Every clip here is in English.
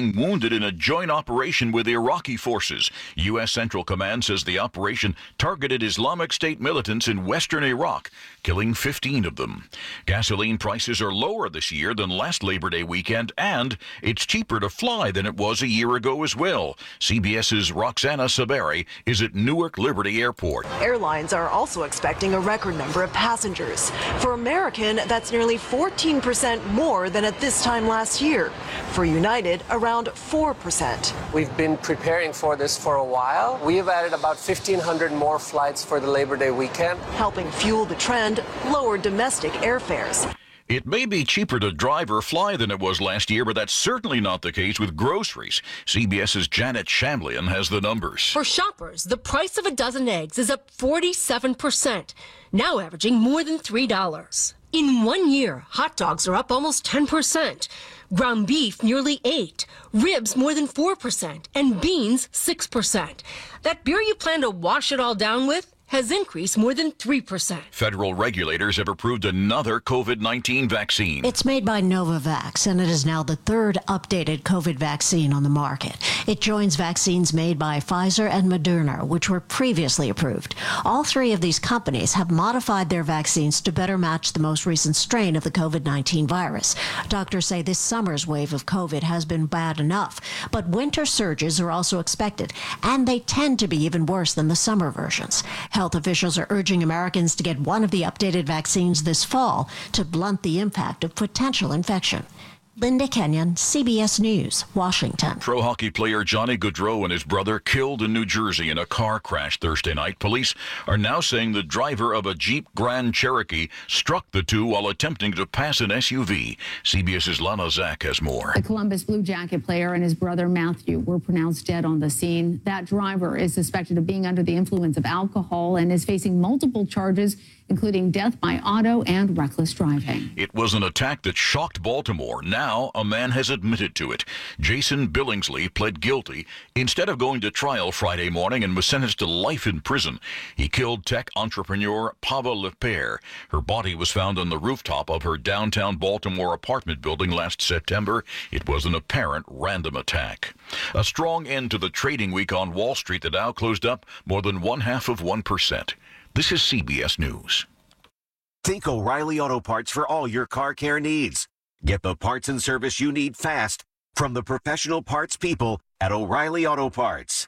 being wounded in a joint operation with Iraqi forces. U.S. Central Command says the operation targeted Islamic State militants in western Iraq, killing 15 of them. Gasoline prices are lower this year than last Labor Day weekend, and it's cheaper to fly than it was a year ago as well. CBS's Roxana Saberi is at Newark Liberty Airport. Airlines are also expecting a record number of passengers. For American, that's nearly 14% more than at this time last year. For United, around 4%. We've been preparing for this for a while. We have added about 1,500 more flights for the Labor Day weekend. Helping fuel the trend, lower domestic airfares. It may be cheaper to drive or fly than it was last year, but that's certainly not the case with groceries. CBS's Janet Shamlian has the numbers. For shoppers, the price of a dozen eggs is up 47%, now averaging more than $3. In 1 year, hot dogs are up almost 10%, ground beef nearly 8%, ribs more than 4%, and beans 6%. That beer you plan to wash it all down with has increased more than 3%. Federal regulators have approved another COVID-19 vaccine. It's made by Novavax, and it is now the third updated COVID vaccine on the market. It joins vaccines made by Pfizer and Moderna, which were previously approved. All three of these companies have modified their vaccines to better match the most recent strain of the COVID-19 virus. Doctors say this summer's wave of COVID has been bad enough, but winter surges are also expected, and they tend to be even worse than the summer versions. Health officials are urging Americans to get one of the updated vaccines this fall to blunt the impact of potential infection. Linda Kenyon, CBS News, Washington. Pro hockey player Johnny Gaudreau and his brother killed in New Jersey in a car crash Thursday night. Police are now saying the driver of a Jeep Grand Cherokee struck the two while attempting to pass an SUV. CBS's Lana Zach has more. The Columbus Blue Jacket player and his brother Matthew were pronounced dead on the scene. That driver is suspected of being under the influence of alcohol and is facing multiple charges, including death by auto and reckless driving. It was an attack that shocked Baltimore. Now a man has admitted to it. Jason Billingsley pled guilty instead of going to trial Friday morning and was sentenced to life in prison. He killed tech entrepreneur Pava Lepere. Her body was found on the rooftop of her downtown Baltimore apartment building last September. It was an apparent random attack. A strong end to the trading week on Wall Street. The Dow closed up more than 0.5%. This is CBS News. Think O'Reilly Auto Parts for all your car care needs. Get the parts and service you need fast from the professional parts people at O'Reilly Auto Parts.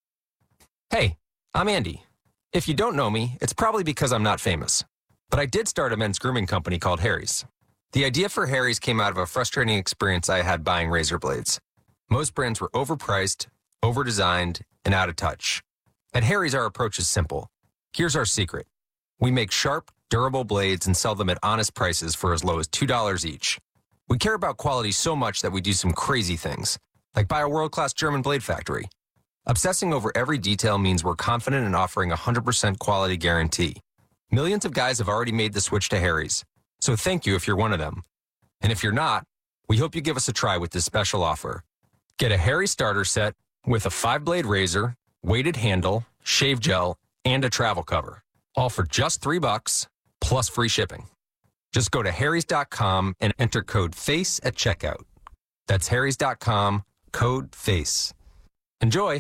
Hey, I'm Andy. If you don't know me, it's probably because I'm not famous. But I did start a men's grooming company called Harry's. The idea for Harry's came out of a frustrating experience I had buying razor blades. Most brands were overpriced, overdesigned, and out of touch. At Harry's, our approach is simple. Here's our secret. We make sharp, durable blades and sell them at honest prices for as low as $2 each. We care about quality so much that we do some crazy things, like buy a world-class German blade factory. Obsessing over every detail means we're confident in offering a 100% quality guarantee. Millions of guys have already made the switch to Harry's, so thank you if you're one of them. And if you're not, we hope you give us a try with this special offer. Get a Harry starter set with a 5-blade razor, weighted handle, shave gel, and a travel cover, all for just $3 plus free shipping. Just go to harrys.com and enter code FACE at checkout. That's harrys.com, code FACE. Enjoy.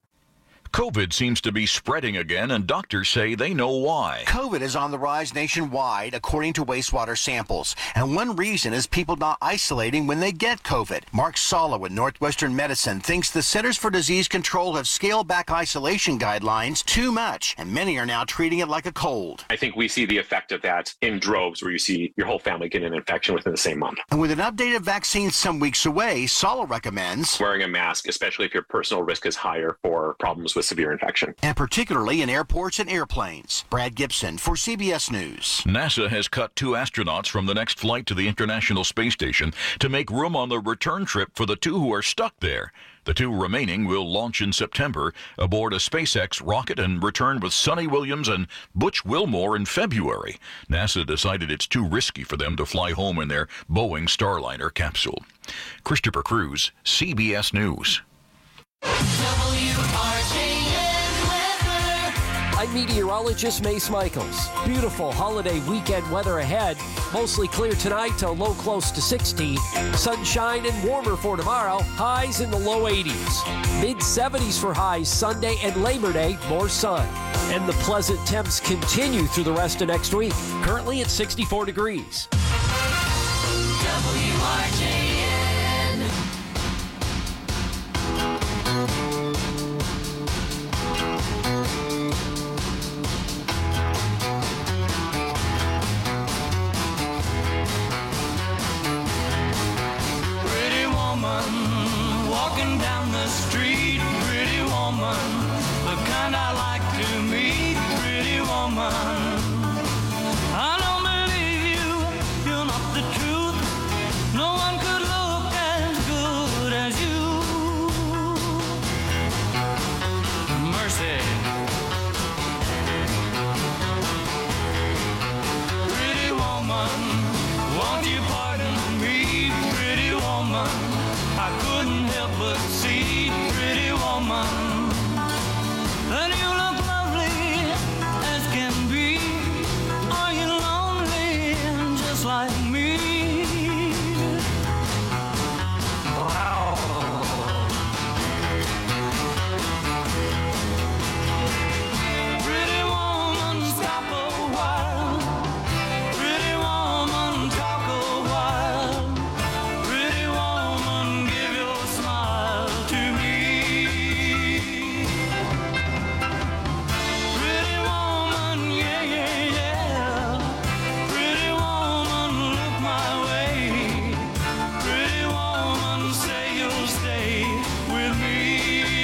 COVID seems to be spreading again, and doctors say they know why. COVID is on the rise nationwide, according to wastewater samples. And one reason is people not isolating when they get COVID. Mark Sala with Northwestern Medicine thinks the Centers for Disease Control have scaled back isolation guidelines too much, and many are now treating it like a cold. I think we see the effect of that in droves, where you see your whole family get an infection within the same month. And with an updated vaccine some weeks away, Sala recommends wearing a mask, especially if your personal risk is higher for problems with severe infection. And particularly in airports and airplanes. Brad Gibson for CBS News. NASA has cut 2 astronauts from the next flight to the International Space Station to make room on the return trip for the 2 who are stuck there. The 2 remaining will launch in September aboard a SpaceX rocket and return with Sonny Williams and Butch Wilmore in February. NASA decided it's too risky for them to fly home in their Boeing Starliner capsule. Christopher Cruz, CBS News. WRJN weather. I'm meteorologist Mace Michaels. Beautiful holiday weekend weather ahead. Mostly clear tonight to a low close to 60. Sunshine and warmer for tomorrow. Highs in the low 80s. Mid-70s for highs Sunday and Labor Day. More sun. And the pleasant temps continue through the rest of next week. Currently at 64 degrees. WRJN. Pretty woman walking down the street. Pretty woman, the kind I like to meet. Pretty woman, I don't believe you. You're not the truth. No one could look as good as you. Mercy. Pretty woman, won't you pardon me? Pretty woman, I couldn't help but see. Pretty woman, that you look lovely as can be. Are you lonely just like me? Pretty woman, stop a while. Pretty woman, talk a while. Pretty woman, give your smile to me. Pretty woman, yeah, yeah, yeah. Pretty woman, look my way. Pretty woman, say you'll stay with me.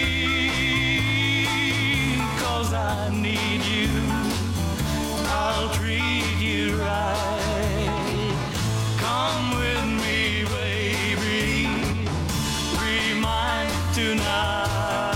'Cause I need you. I'll treat you right. Come with me, baby. Be mine tonight.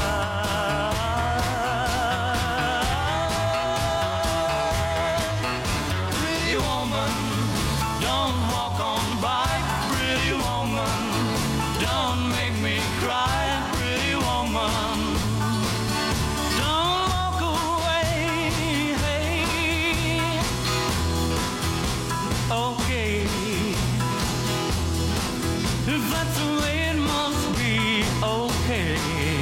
Pretty woman, don't walk on by. Pretty woman, don't make me cry. Pretty woman, don't walk away. Hey. Okay, if that's the way it must be, okay.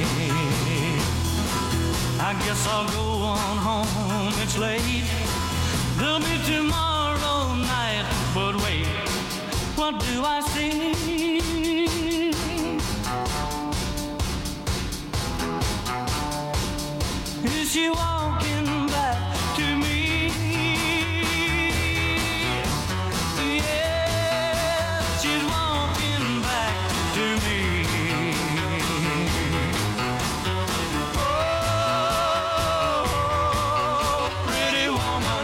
I guess I'll go on home, it's late. There'll be tomorrow night, but wait, what do I see? Is she walking back to me? Yeah, she's walking back to me. Oh, pretty woman.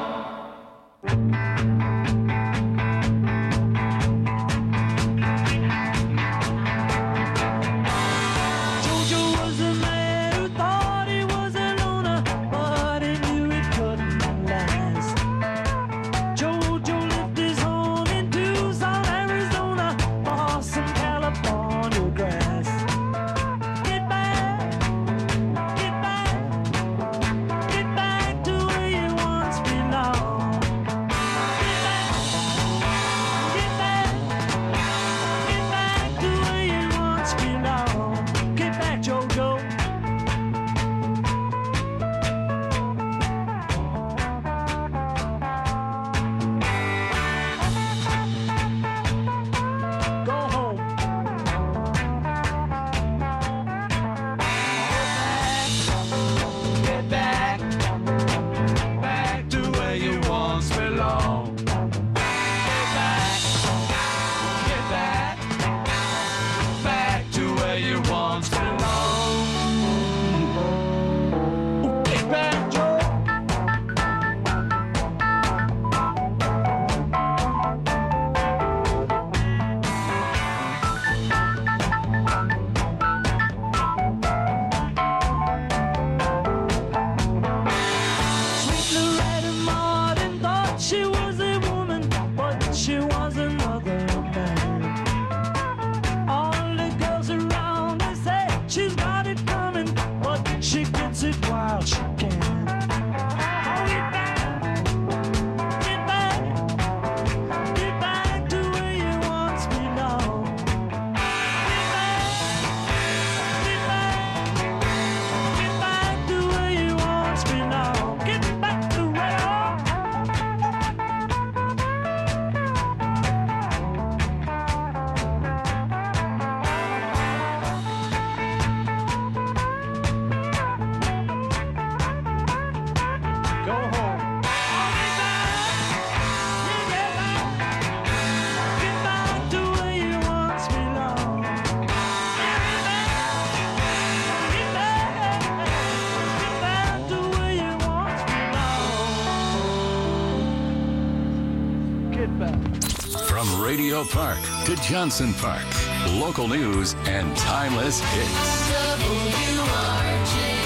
Jojo was a man who thought he was a loner, but he knew it couldn't last. Jojo lived his home in Tucson, Arizona, or some California grass. Get back, get back, get back to where you once belonged. Get back, get back, get back to where you once belonged. Get back, Jojo. Go home. Get back, back to where you once belonged. Get back, back to where you once belonged. Get back, Joe. Sweet Loretta Martin thought she was a woman, but she was another man. All the girls around her say she's got it coming, but she gets it while she can. Romeo Park to Johnson Park. Local news and timeless hits. WRJN.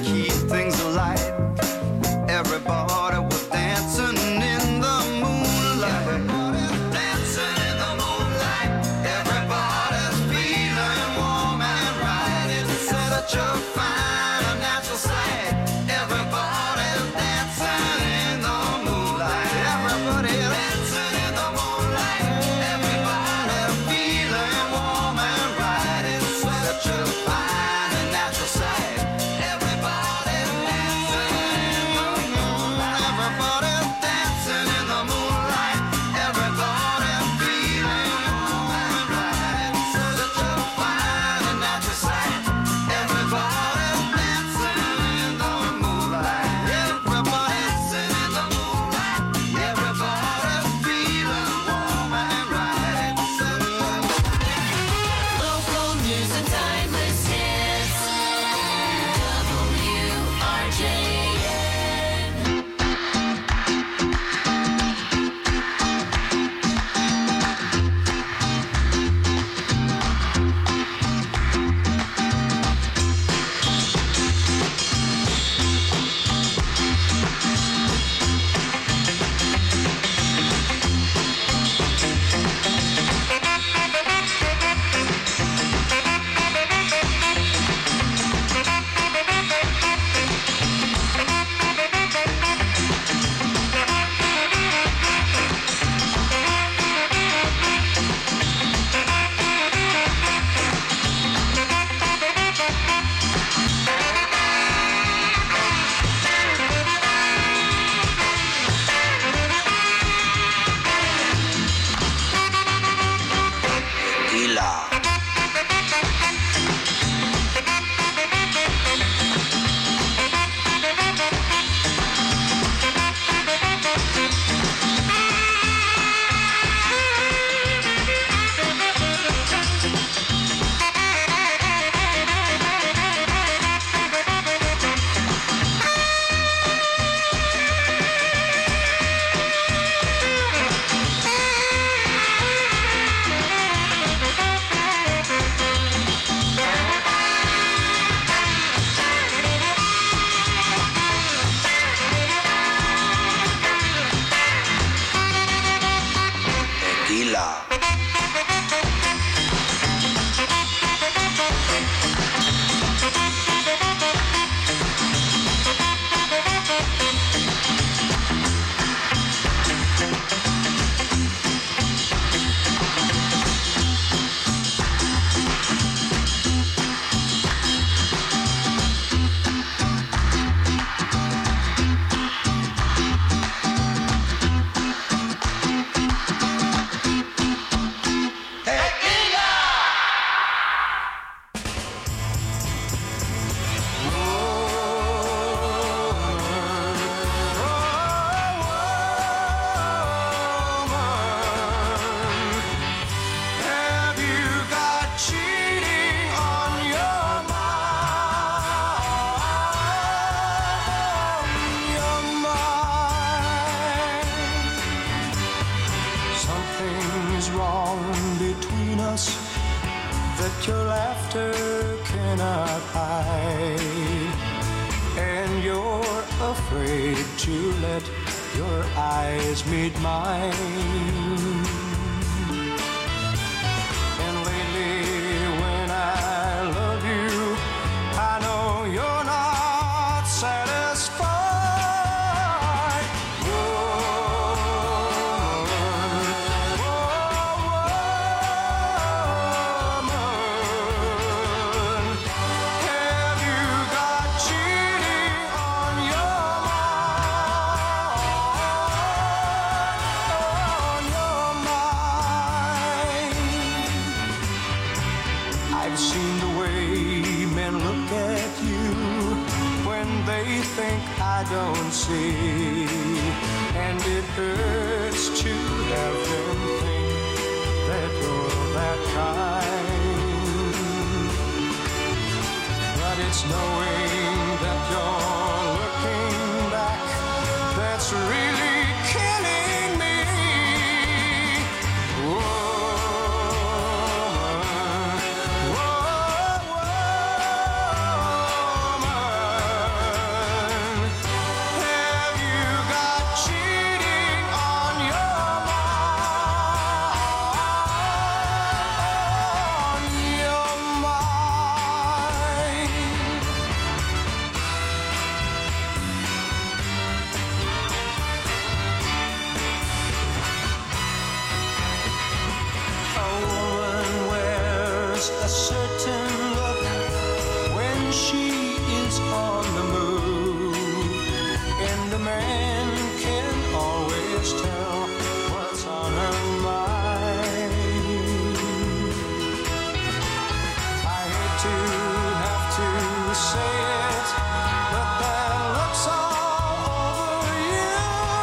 Everybody was dancing in the moonlight. your laughter cannot hide, and you're afraid to let your eyes meet mine. And lately when I love you, I know you're not satisfied. I've seen the way men look at you when they think I don't see, and it hurts to have them think that you're that kind. But it's knowing that you're looking back that's really killing me. Whoa. A certain look when she is on the move, and a man can always tell what's on her mind. I hate to have to say it, but that looks all over you.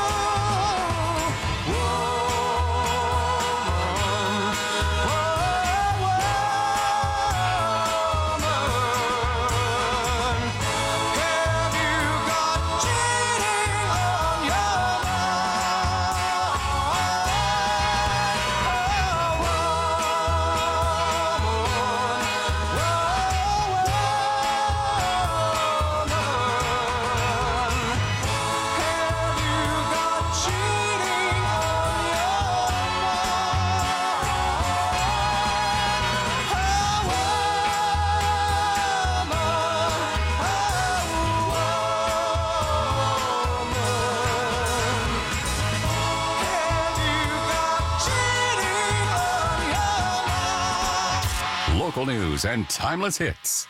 Local news and timeless hits.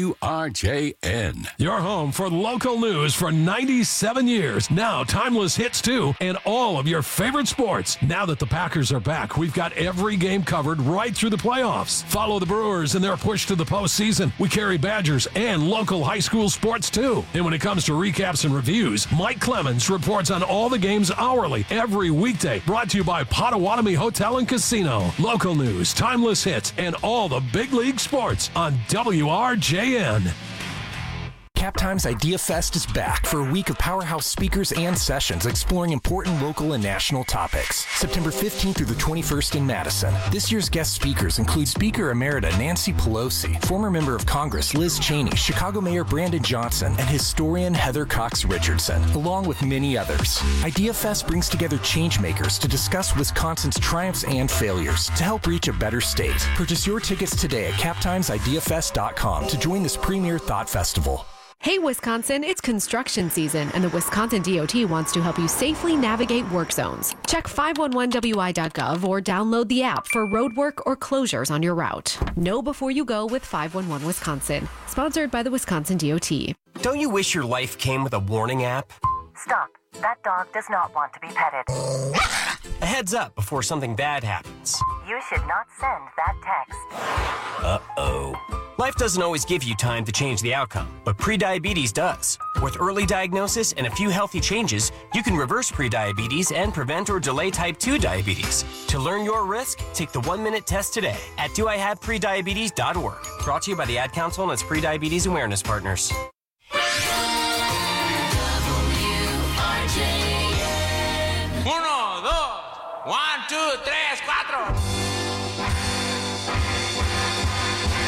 WRJN. Your home for local news for 97 years. Now timeless hits too, and all of your favorite sports. Now that the Packers are back, we've got every game covered right through the playoffs. Follow the Brewers in their push to the postseason. We carry Badgers and local high school sports too. And when it comes to recaps and reviews, Mike Clemens reports on all the games hourly every weekday. Brought to you by Potawatomi Hotel and Casino. Local news, timeless hits, and all the big league sports on WRJN. Cap Times Idea Fest is back for a week of powerhouse speakers and sessions exploring important local and national topics. September 15th through the 21st in Madison. This year's guest speakers include Speaker Emerita Nancy Pelosi, former member of Congress Liz Cheney, Chicago Mayor Brandon Johnson, and historian Heather Cox Richardson, along with many others. Idea Fest brings together changemakers to discuss Wisconsin's triumphs and failures to help reach a better state. Purchase your tickets today at captimesideafest.com to join this premier thought festival. Hey Wisconsin, it's construction season and the Wisconsin DOT wants to help you safely navigate work zones. Check 511wi.gov or download the app for road work or closures on your route. Know before you go with 511 Wisconsin. Sponsored by the Wisconsin DOT. Don't you wish your life came with a warning app? Stop. That dog does not want to be petted. A heads up before something bad happens. You should not send that text. Uh-oh. Life doesn't always give you time to change the outcome, but prediabetes does. With early diagnosis and a few healthy changes, you can reverse prediabetes and prevent or delay type 2 diabetes. To learn your risk, take the 1-minute test today at doihaveprediabetes.org. Brought to you by the Ad Council and its Prediabetes Awareness Partners. Uno, dos, 1, 2, 3, 4.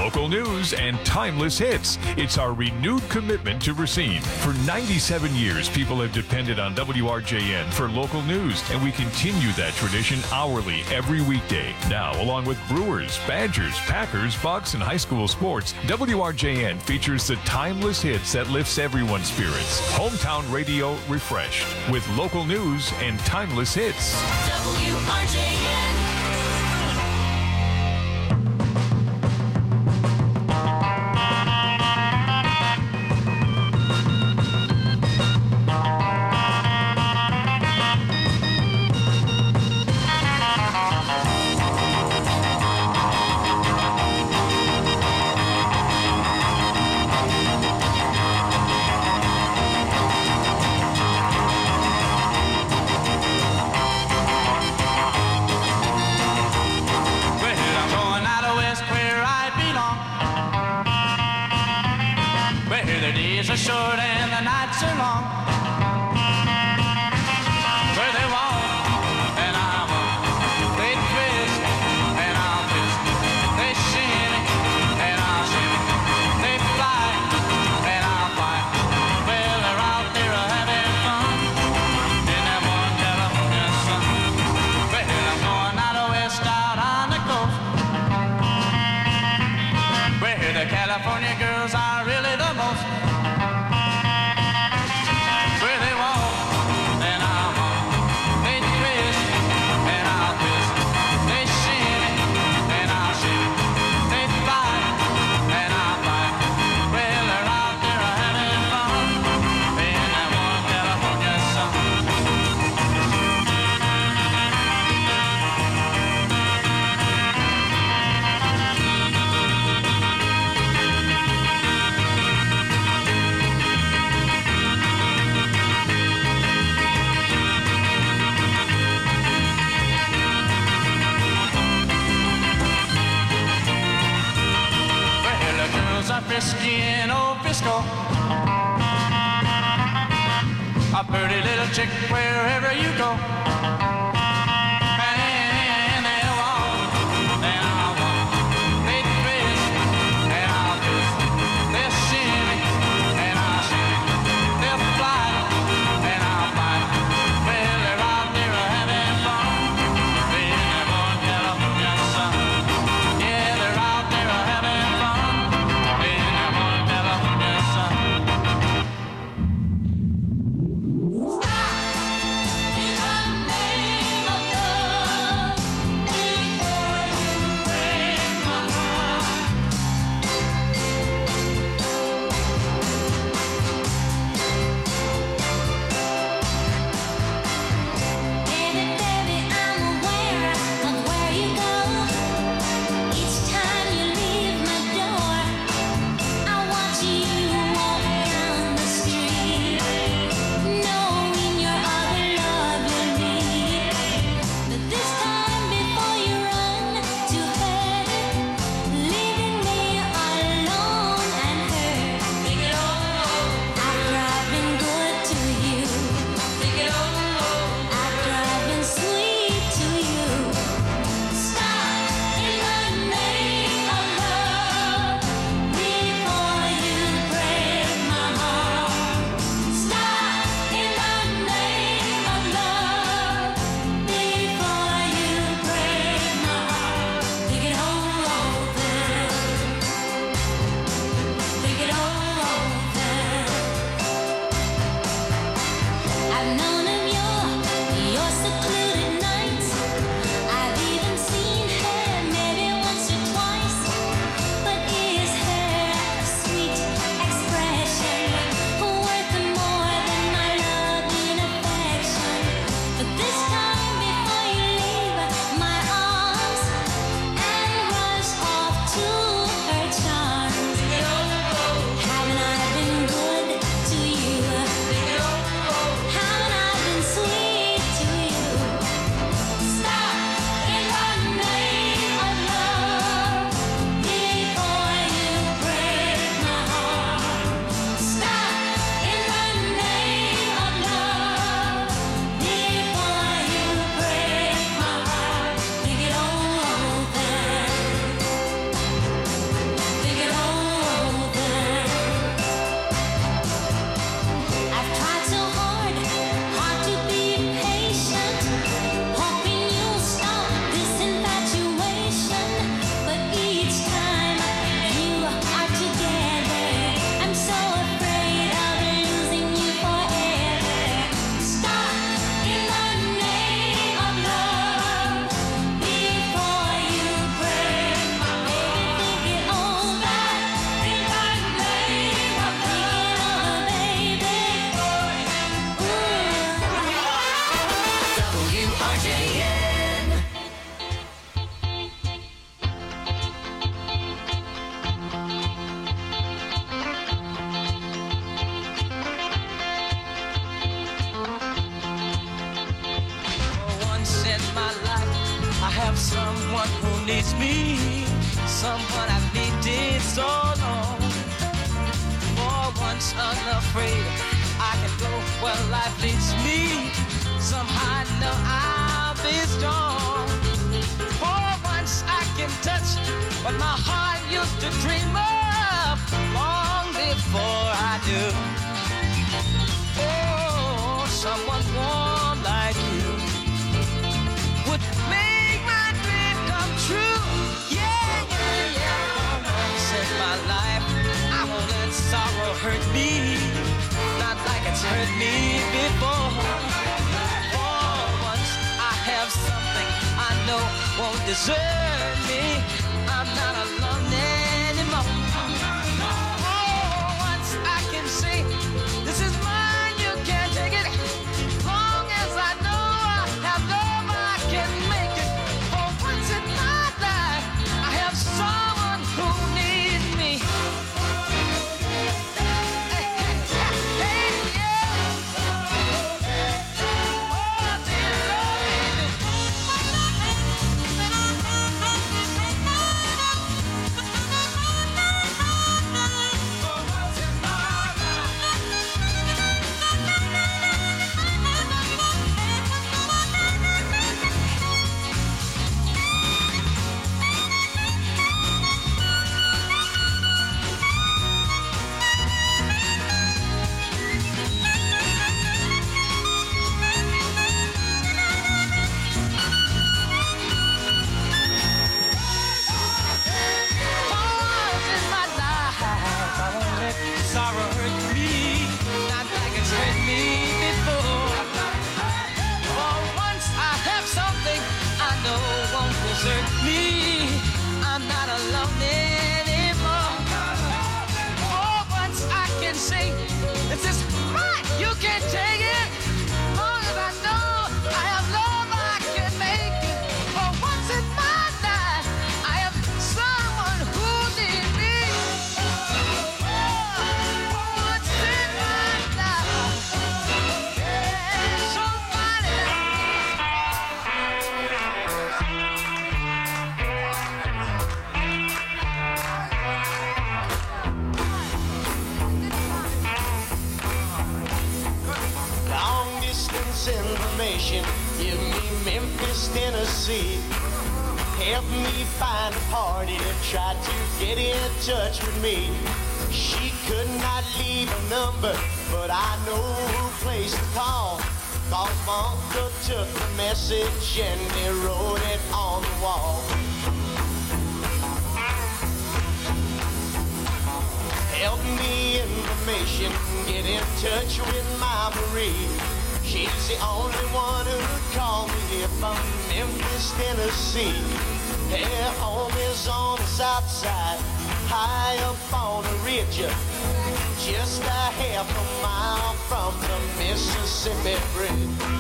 Local news and timeless hits. It's our renewed commitment to Racine. For 97 years, people have depended on WRJN for local news, and we continue that tradition hourly every weekday. Now, along with Brewers, Badgers, Packers, Bucks, and high school sports, WRJN features the timeless hits that lifts everyone's spirits. Hometown radio refreshed with local news and timeless hits. WRJN. Short and the nights are long. Where they walk and I walk, they twist and I'll twist. They shimmy and I'll shimmy. They fly and I'll fly. Well, they're out there having fun in that one California sun. Well, I'm going out west, out on the coast, where the California girls are really the most. Frisky in old Frisco, a pretty little chick wherever you go. And they walk, and I'll walk. They twist, and I'll twist. They'll shimmy, and I'll shimmy. They'll fly, and I'll fly. Well, they're out there having fun in that one California sun. Yeah, they're out there having fun. needs me, someone I've needed so long. For once unafraid, I can go where life leads me. Somehow I know I'll be strong. For once I can touch what my heart used to dream of long before I do. Oh, someone warm like you would make my dream come true. Yeah, yeah, yeah. Once in my life, I won't let sorrow hurt me, not like it's hurt me before. For once I have something I know won't desert me. I'm not alone anymore. Oh, once I can say, this is mine, you can't take it. Long as I know I have love, I can make it. For once in my life, I have someone who needs me. Sorrow hurt me, not like it's hurt me before. For once I have something I know won't desert me. I'm not alone anymore. For once I can say, this is mine, you can't take it. Long as I know I have love, I can make it. For once in my life, I have someone who needs me. Long distance information, give me Memphis, Tennessee. Help me find a party that tried to get in touch with me. She could not leave a number, but I know who place to call. Cause my uncle took the message and he wrote it on the wall. Help me information, get in touch with my Marie. She's the only one who'd call me here from Memphis, Tennessee. Her home is on the south side, high up on a ridge, just a half a mile from the Mississippi Bridge.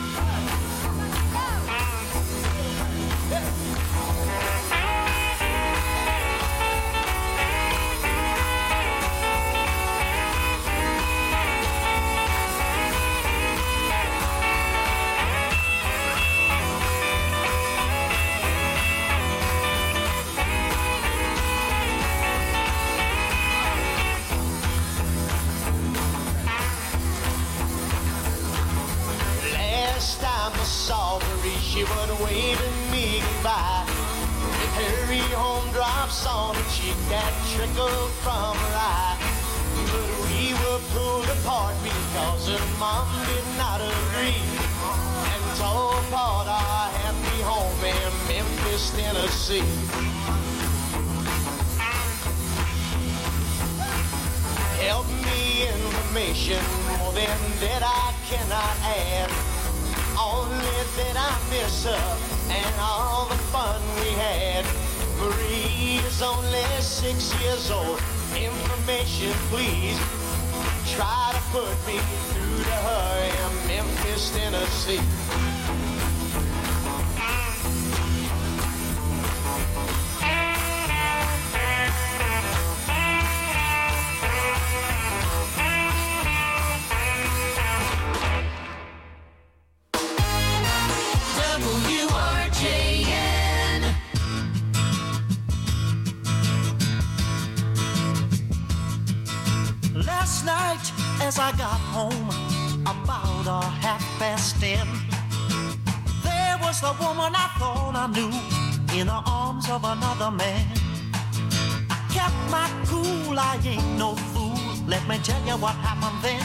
Last time I saw Marie, she was waving me goodbye. With her home drops on her cheek that trickled from her eye. But we were pulled apart because her mom did not agree and tore apart our happy home in Memphis, Tennessee. Help me information, more than that I cannot add. Only that I miss her and all the fun we had. Marie is only 6 years old. Information, please. Try to put me through to her in Memphis, Tennessee. WRJN. night as I got home about 10:30, there was the woman I thought I knew in the arms of another man. I kept my cool, I ain't no fool. Let me tell you what happened then.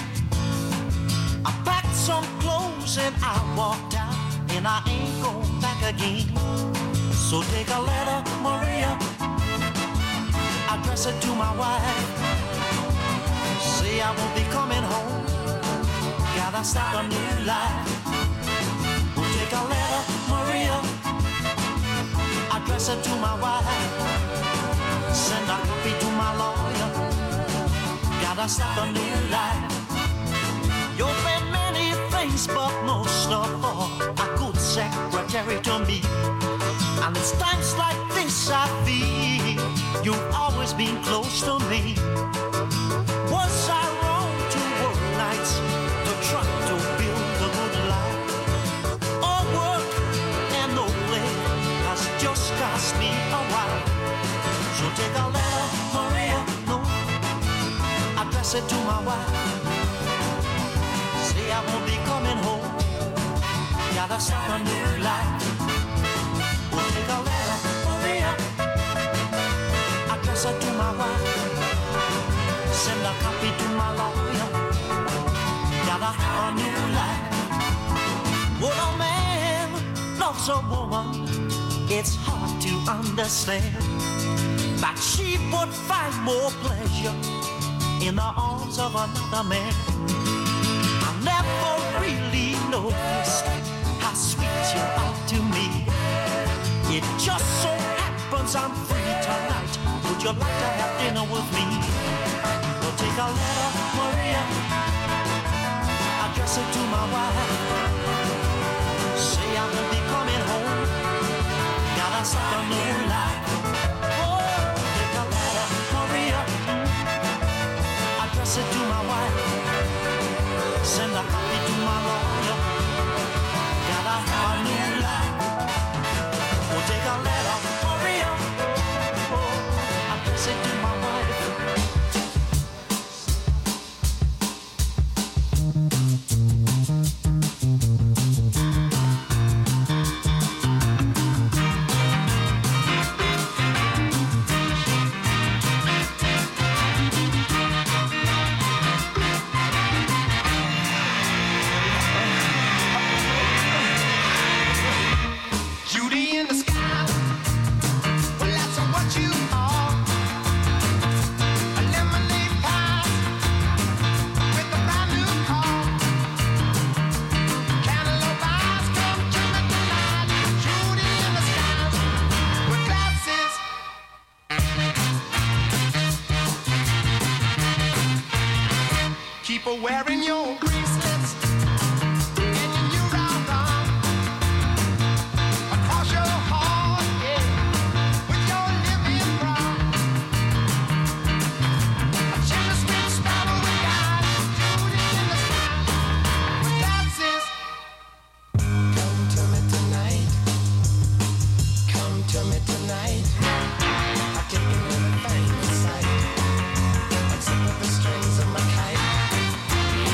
I packed some clothes and I walked out, and I ain't going back again. So take a letter, Maria, address it to my wife. Say I won't be coming home, gotta start a new life. We'll take a letter, Maria, address it to my wife. Send a copy to my lawyer, gotta start a new life. You've been many things, but most of all, a good secretary to me. And it's times like this I feel you've always been close to me. Was I wrong to work nights to try to build a good life? All work and no play has just cost me a while. So take a letter, Maria, no, address it to my wife. Say I won't be coming home, gotta start a new life. We'll take a letter, Maria, address it to my wife. Send a copy to my lawyer, gotta have a new life. When a man loves a woman, it's hard to understand that she would find more pleasure in the arms of another man. I never really noticed how sweet you are to me. It just so happens I'm free tonight. Would you like to have dinner with me? We'll take a letter, Maria, address it to my wife. Say I won't be coming home, gotta start a new life. Oh, take a letter, Maria, address it to my wife. Send a copy to my lawyer, gotta have a new life. We'll take a letter, Maria, oh, address it to my wife. Wearing your bracelets and your new round arm across your heart, yeah, with your living brown. A chimney sweet sparrow with eyes shooting in the sky with glasses. Come to me tonight. Come to me tonight. I've taken everything in sight, except for the strings of my kite.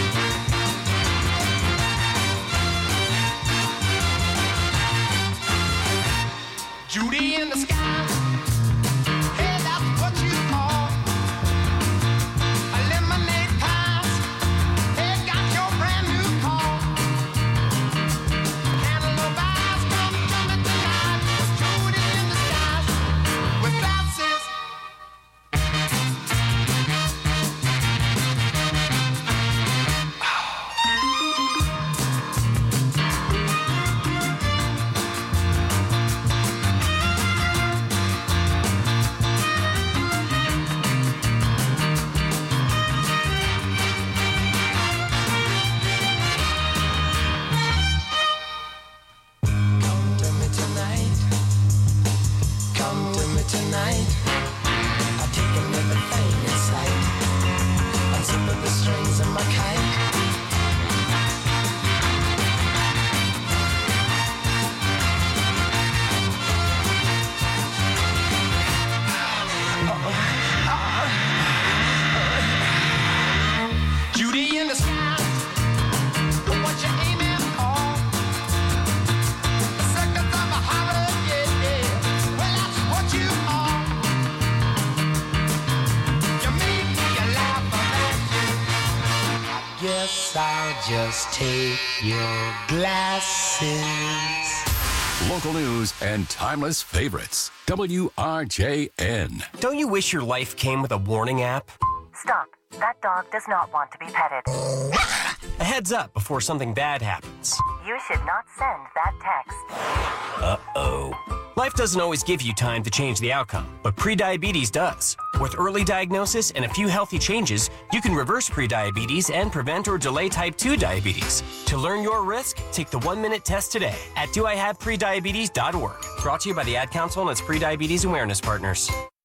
guess I'll just take your glasses. Local news and timeless favorites. WRJN. Don't you wish your life came with a warning app? Stop. That dog does not want to be petted. A heads up before something bad happens. You should not send that text. Uh-oh. Life doesn't always give you time to change the outcome, but prediabetes does. With early diagnosis and a few healthy changes, you can reverse prediabetes and prevent or delay type 2 diabetes. To learn your risk, take the 1-minute test today at doihaveprediabetes.org. Brought to you by the Ad Council and its prediabetes awareness partners.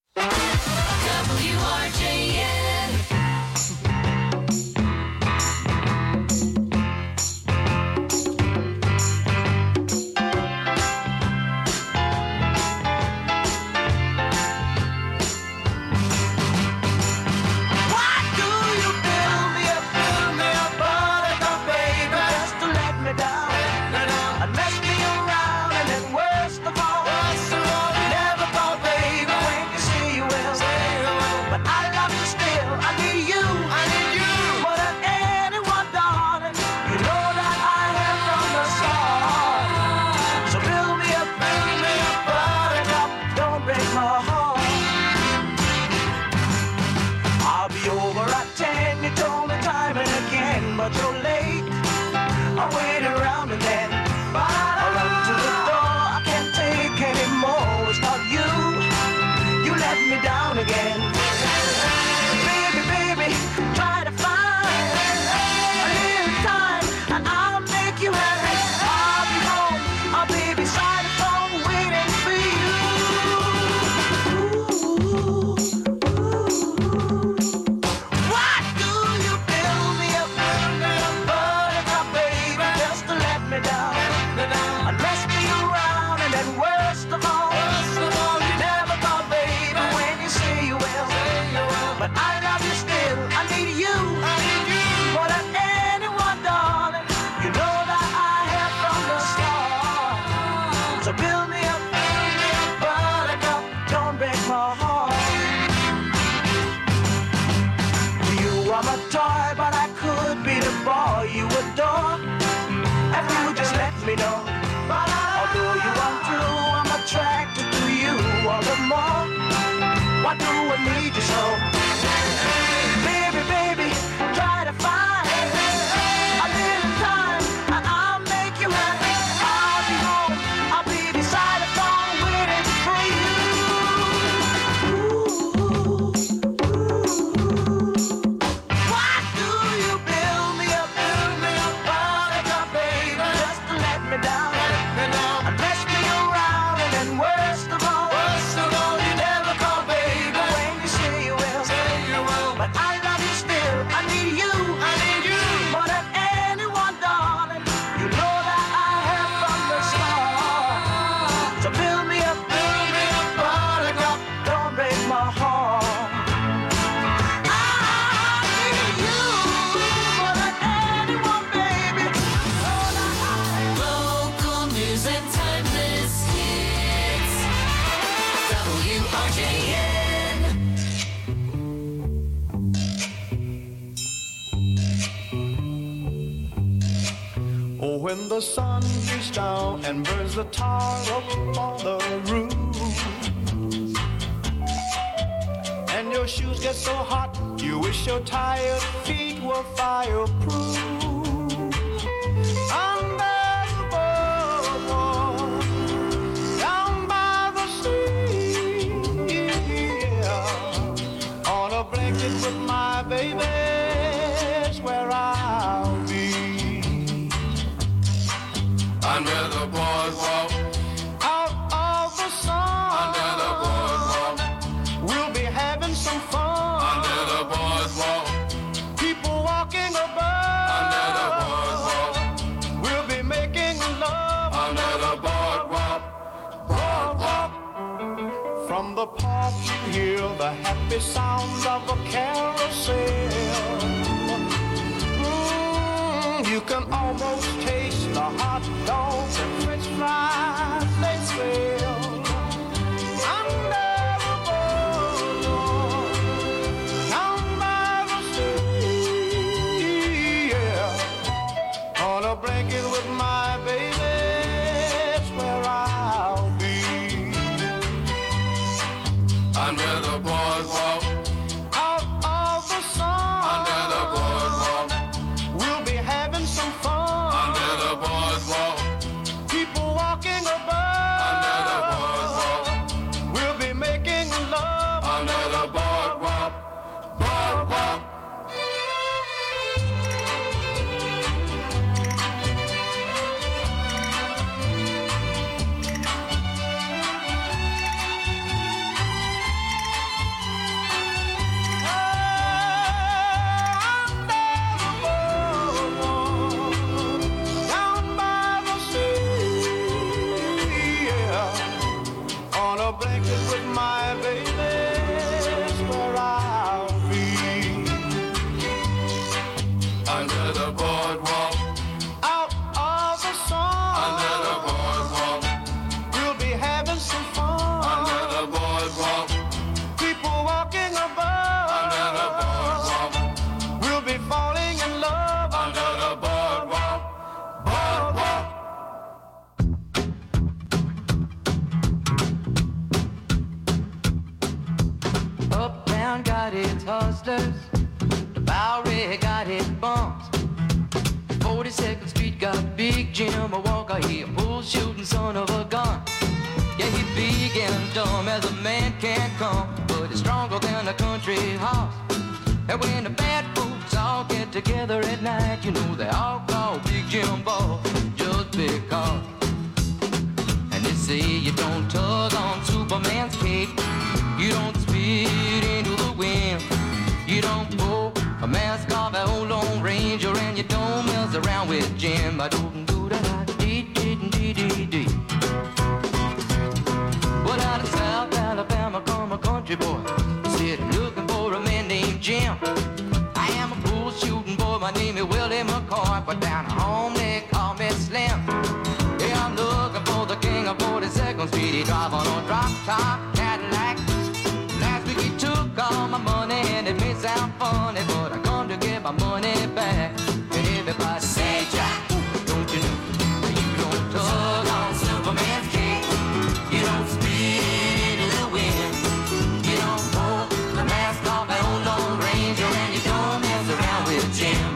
WRJN. When the sun beats down and burns the tar up on the roof, and your shoes get so hot, you wish your tired feet were fireproof. Under the boardwalk, down by the sea, on a blanket with my baby's where I'll be. Under the boardwalk, out of the sun, under the boardwalk, we'll be having some fun. Under the boardwalk, people walking above. Under the boardwalk, we'll be making love. Under the boardwalk, boardwalk. From the park you hear the happy sounds of a carousel. You can almost taste the hot dogs and french fries they sell. Under the boardwalk, down by the sea, hustlers. The Bowery got its bumps. 42nd Street got Big Jim, a Walker, he a bull shooting son of a gun. Yeah, he big and dumb as a man can come, but he's stronger than a country horse. And when the bad folks all get together at night, you know they all call Big Jim Ball just because. And they say you don't tug on Superman's cape, you don't spit into the wind, you don't pull a mask off an old Lone Ranger, and you don't mess around with Jim. I don't do that. Dee. Well, out of South Alabama come a country boy, said looking for a man named Jim. I am a bull shooting boy, my name is Willie McCoy, but down home they call me Slim. Yeah, I'm looking for the king of 42nd Street. He drive on a drop top Cadillac. Last week he took all my money, and it may sound funny, but I come to get my money back. And everybody say, Jack, don't you know you don't tug on Superman's cape, you don't spit in the wind, you don't pull the mask off an old Lone Ranger, and you don't mess around with Jim.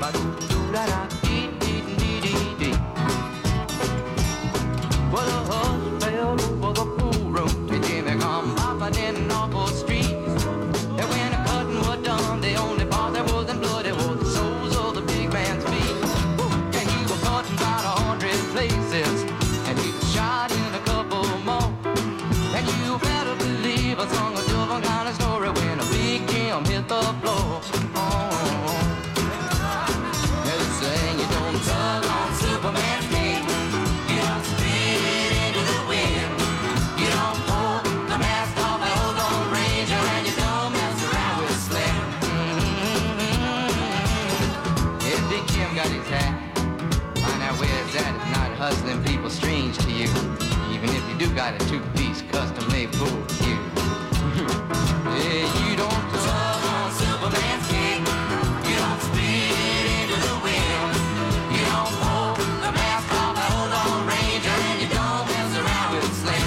Well, the hush fell over the pool room, and Jimmy come popping in off the street. And when the cutting was done, the only part that wasn't bloody was the soles of the big man's feet. And he was cutting about 100 places, and he was shot in a couple more. And you better believe I sung a different kind of story when a Big Jim hit the floor. They're saying you don't tug on Superman's cape, you don't spit into the wind, you don't pull the mask off an old Lone Ranger, and you don't mess around with Slim. Yeah, Big Jim got his hat. Find out where it's at. It's not hustling people strange to you, even if you do got a two-piece custom-made bull for you. Yeah, you don't tug on Superman's cape, you don't spit into the wind, you don't pull the mask off an old Lone Ranger, and you don't mess around with Slim.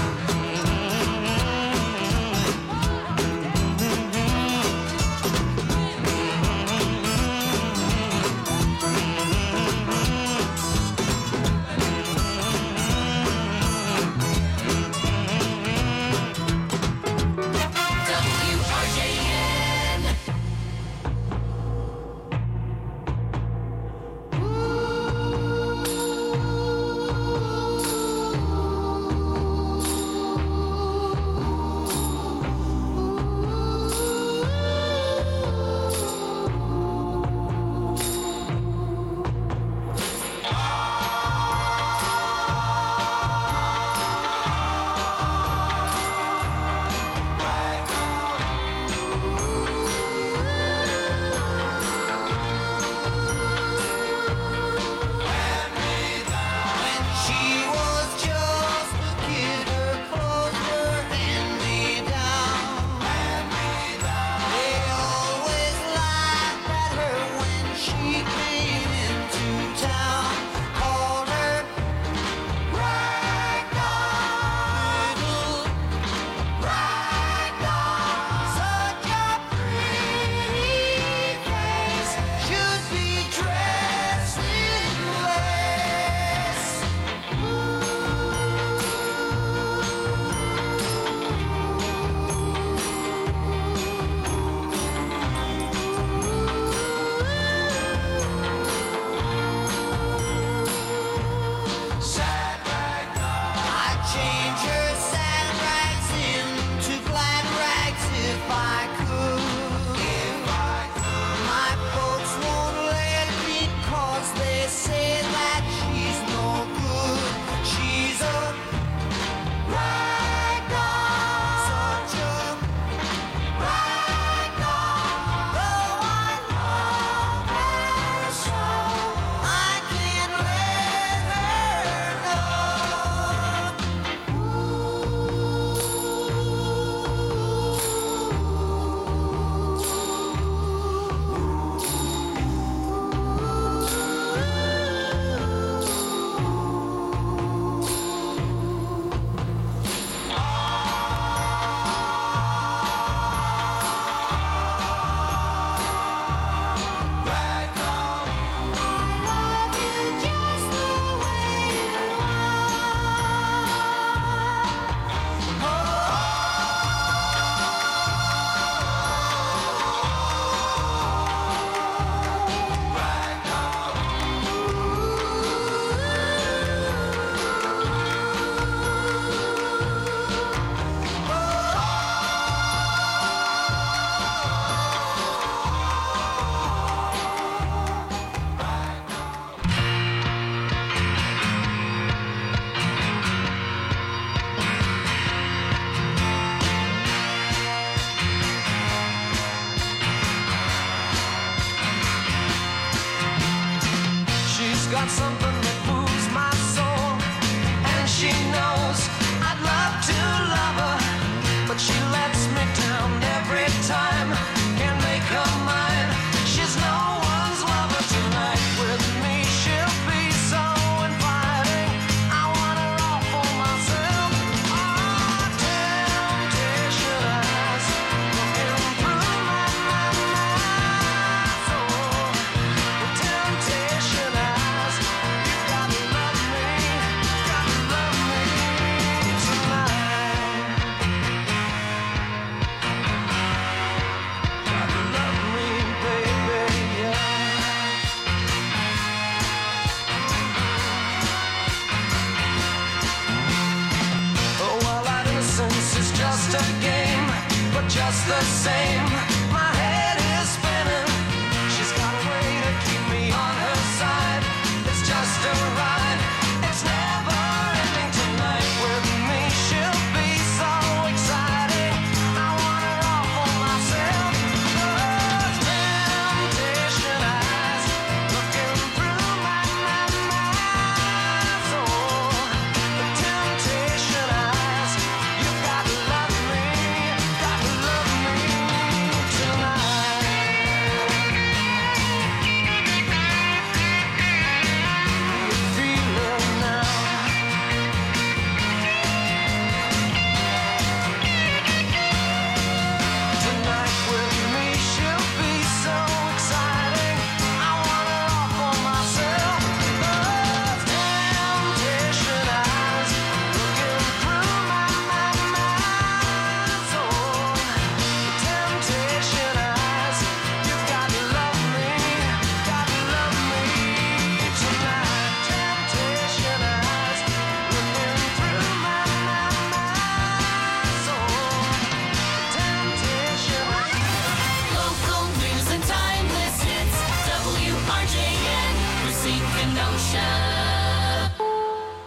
got something that moves my soul. And she knows I'd love to love her, but she lets me down every time. Can't make her mine. She's no one's lover tonight. With me she'll be so inviting. I want her all for myself. Oh, temptation eyes looking through my soul. The temptation eyes. You gotta love me tonight. Gotta love me, baby, yeah. Oh, well, our innocence is just a game, but just the same,